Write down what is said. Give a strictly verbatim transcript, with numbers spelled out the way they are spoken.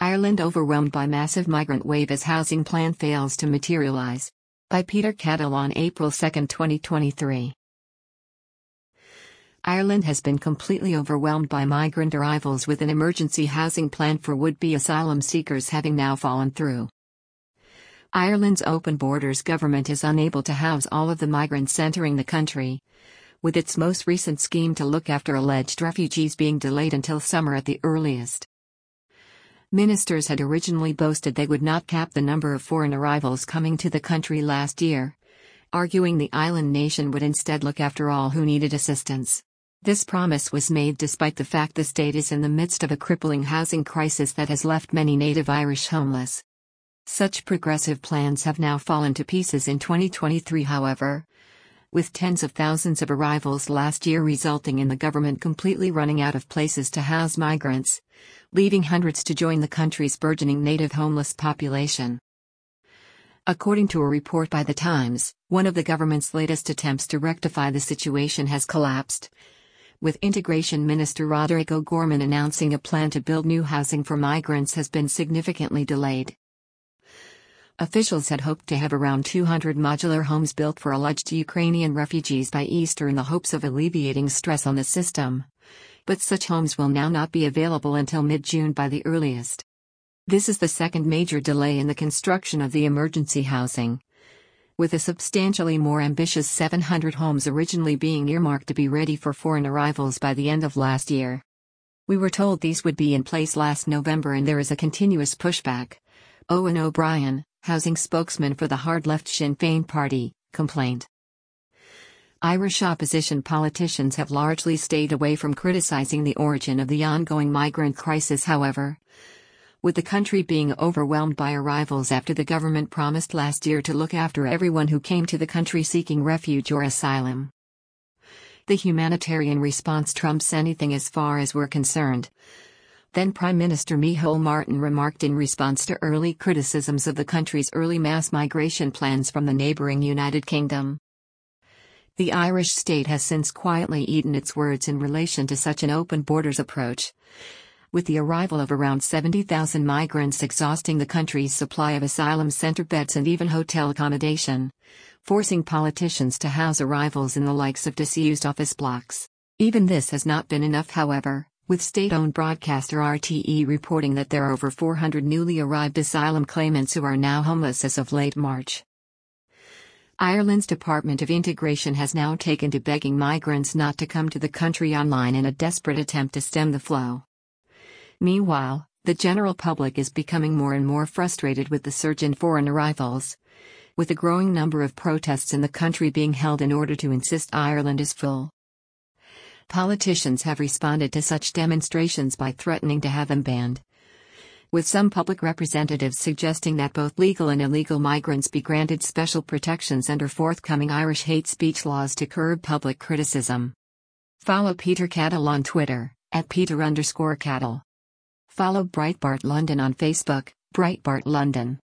Ireland overwhelmed by massive migrant wave as housing plan fails to materialise. By Peter Cattle on April second, twenty twenty-three. Ireland has been completely overwhelmed by migrant arrivals, with an emergency housing plan for would-be asylum seekers having now fallen through. Ireland's open borders government is unable to house all of the migrants entering the country, with its most recent scheme to look after alleged refugees being delayed until summer at the earliest. Ministers had originally boasted they would not cap the number of foreign arrivals coming to the country last year, arguing the island nation would instead look after all who needed assistance. This promise was made despite the fact the state is in the midst of a crippling housing crisis that has left many native Irish homeless. Such progressive plans have now fallen to pieces in twenty twenty-three, however, with tens of thousands of arrivals last year resulting in the government completely running out of places to house migrants, leaving hundreds to join the country's burgeoning native homeless population. According to a report by The Times, one of the government's latest attempts to rectify the situation has collapsed, with Integration Minister Roderick O'Gorman announcing a plan to build new housing for migrants has been significantly delayed. Officials had hoped to have around two hundred modular homes built for alleged Ukrainian refugees by Easter in the hopes of alleviating stress on the system, but such homes will now not be available until mid-June by the earliest. This is the second major delay in the construction of the emergency housing, with a substantially more ambitious seven hundred homes originally being earmarked to be ready for foreign arrivals by the end of last year. "We were told these would be in place last November and there is a continuous pushback," Owen O'Brien, housing spokesman for the hard-left Sinn Féin party, complained. Irish opposition politicians have largely stayed away from criticising the origin of the ongoing migrant crisis, however, with the country being overwhelmed by arrivals after the government promised last year to look after everyone who came to the country seeking refuge or asylum. The humanitarian response trumps anything as far as we're concerned, then Prime Minister Micheál Martin remarked in response to early criticisms of the country's early mass migration plans from the neighbouring United Kingdom. The Irish state has since quietly eaten its words in relation to such an open borders approach, with the arrival of around seventy thousand migrants exhausting the country's supply of asylum centre beds and even hotel accommodation, forcing politicians to house arrivals in the likes of disused office blocks. Even this has not been enough, however, with state-owned broadcaster R T E reporting that there are over four hundred newly arrived asylum claimants who are now homeless as of late March. Ireland's Department of Integration has now taken to begging migrants not to come to the country online in a desperate attempt to stem the flow. Meanwhile, the general public is becoming more and more frustrated with the surge in foreign arrivals, with a growing number of protests in the country being held in order to insist Ireland is full. Politicians have responded to such demonstrations by threatening to have them banned, with some public representatives suggesting that both legal and illegal migrants be granted special protections under forthcoming Irish hate speech laws to curb public criticism. Follow Peter Cattle on Twitter, at Peter underscore Cattle. Follow Breitbart London on Facebook, Breitbart London.